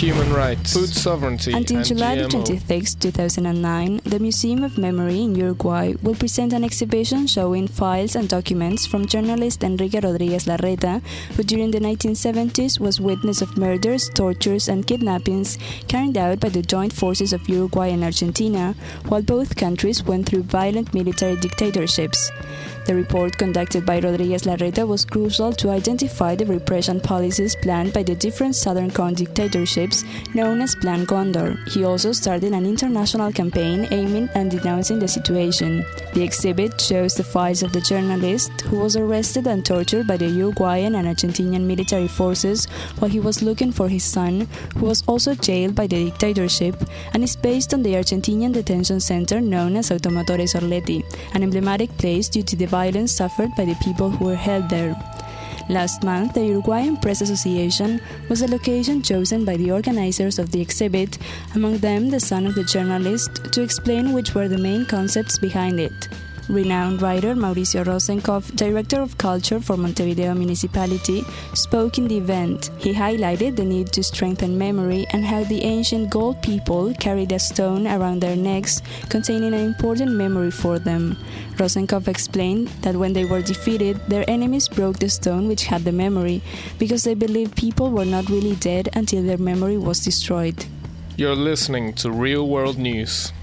human rights, food sovereignty, Until and July GMO. 26, 2009, the Museum of Memory in Uruguay will present an exhibition showing files and documents from journalist Enrique Rodríguez Larreta, who during the 1970s was witness of murders, tortures, and kidnappings carried out by the joint forces of Uruguay and Argentina, while both countries went through violent military dictatorships. The report conducted by Rodríguez Larreta was crucial to identify the repression policies planned by the different Southern Cone dictatorships known as Plan Condor. He also started an international campaign aiming at denouncing the situation. The exhibit shows the files of the journalist who was arrested and tortured by the Uruguayan and Argentinian military forces while he was looking for his son, who was also jailed by the dictatorship, and is based on the Argentinian detention center known as Automotores Orleti, an emblematic place due to the violence suffered by the people who were held there. Last month, the Uruguayan Press Association was the location chosen by the organizers of the exhibit, among them the son of the journalist, to explain which were the main concepts behind it. Renowned writer Mauricio Rosenkopf, Director of Culture for Montevideo Municipality, spoke in the event. He highlighted the need to strengthen memory and how the ancient Gold people carried a stone around their necks containing an important memory for them. Rosenkopf explained that when they were defeated, their enemies broke the stone which had the memory, because they believed people were not really dead until their memory was destroyed. You're listening to Real World News.